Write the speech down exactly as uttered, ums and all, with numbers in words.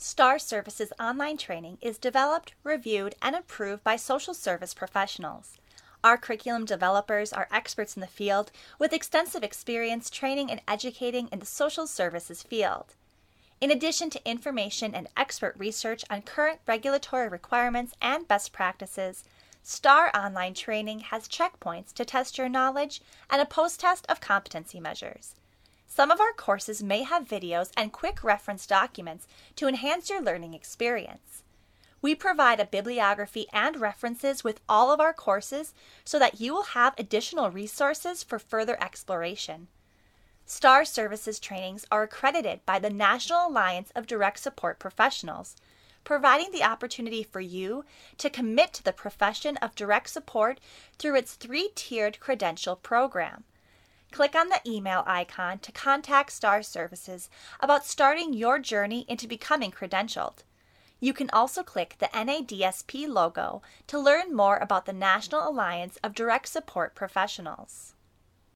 STAR Services online training is developed, reviewed, and approved by social service professionals. Our curriculum developers are experts in the field with extensive experience training and educating in the social services field. In addition to information and expert research on current regulatory requirements and best practices, STAR online training has checkpoints to test your knowledge and a post-test of competency measures. Some of our courses may have videos and quick reference documents to enhance your learning experience. We provide a bibliography and references with all of our courses so that you will have additional resources for further exploration. STAR Services trainings are accredited by the National Alliance of Direct Support Professionals, providing the opportunity for you to commit to the profession of direct support through its three-tiered credential program. Click on the email icon to contact STAR Services about starting your journey into becoming credentialed. You can also click the N A D S P logo to learn more about the National Alliance of Direct Support Professionals.